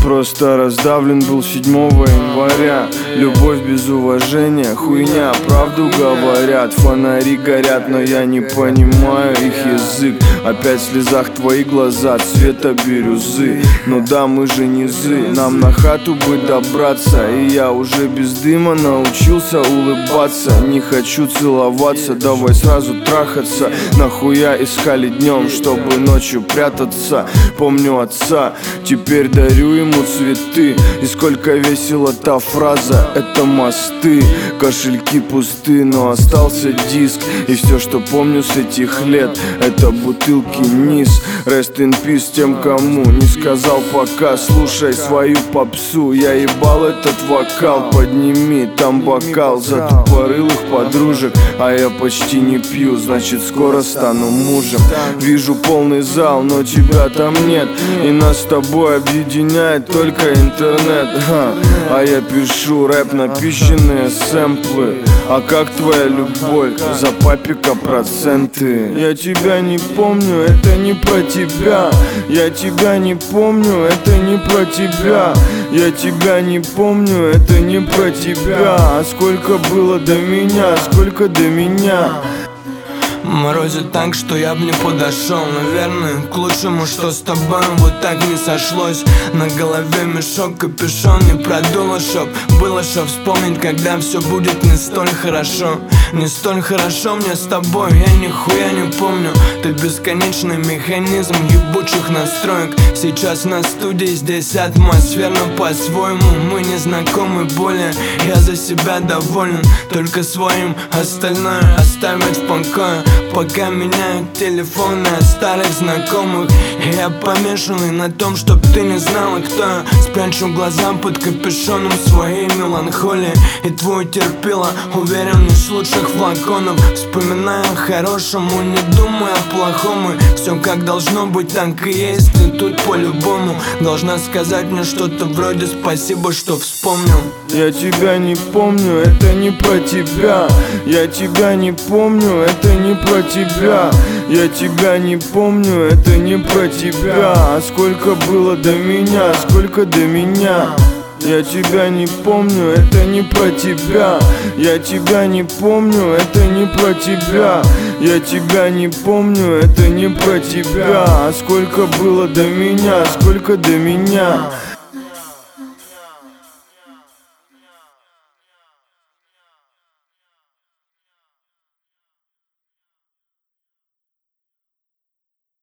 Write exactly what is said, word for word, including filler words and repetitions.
просто раздавлен был седьмого января. Любовь без уважения, хуйня, правду говорят. Фонари горят, но я не понимаю их язык. Опять в слезах твои глаза, цвета бирюзы. Ну да, мы же низы, нам на хату бы добраться. И я уже без дыма научился улыбаться. Не хочу целоваться, давай сразу трахаться. Нахуя искали днем, чтобы ночью прятаться. Помню отца, теперь дарю ему цветы. И сколько весила та фраза, это мосты. Кошельки пусты, но остался диск. И все, что помню с этих лет, это бутылки низ. Rest in peace тем, кому не сказал пока. Слушай свою попсу, я ебал этот вокал. Подними там бокал за тупорылых подружек. А я почти не пью, значит скоро стану мужем. Вижу полный зал, но тебя там нет. И нас с тобой объединяет только интернет. Ха. А я пишу рэп на пищенные сэмплы. А как твоя любовь? За папика проценты. Я тебя не помню, это не про тебя. Я тебя не помню, это не про тебя. Я тебя не помню, это не про тебя. А сколько было до меня, сколько до меня. Морозит так, что я б не подошел. Наверное, к лучшему, что с тобой вот так не сошлось. На голове мешок, капюшон, не продуло шоп. Было что вспомнить, когда все будет не столь хорошо. Не столь хорошо мне с тобой, я нихуя не помню. Ты бесконечный механизм ебучих настроек. Сейчас на студии, здесь атмосферно по-своему. Мы не знакомы более, я за себя доволен только своим, остальное оставить в покое. Пока меняют телефоны от старых знакомых. Я помешанный на том, чтоб ты не знала, кто я. Спрячу глаза под капюшоном своей меланхолии. И твой терпила, уверен, из лучших флаконов. Вспоминая о хорошем, не думая о плохом. И все как должно быть, так и есть. Ты тут по-любому должна сказать мне что-то вроде спасибо, что вспомнил. Я тебя не помню, это не про тебя. Я тебя не помню, это не про тебя. Я тебя не помню, это не про тебя. А сколько было до меня, сколько до меня. Я тебя не помню, это не про тебя. Я тебя не помню, это не про тебя. Я тебя не помню, это не про тебя. А сколько было до меня, сколько до меня.